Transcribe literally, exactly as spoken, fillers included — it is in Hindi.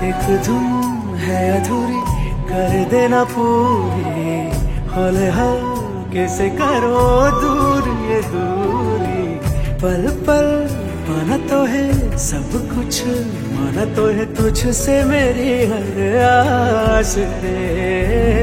एक धुन है अधूरी, कर देना पूरी, हौले हल्के से करो दूर ये दूरी। पल पल माना तो है सब कुछ, माना तो है तुझसे मेरी हर आस रे।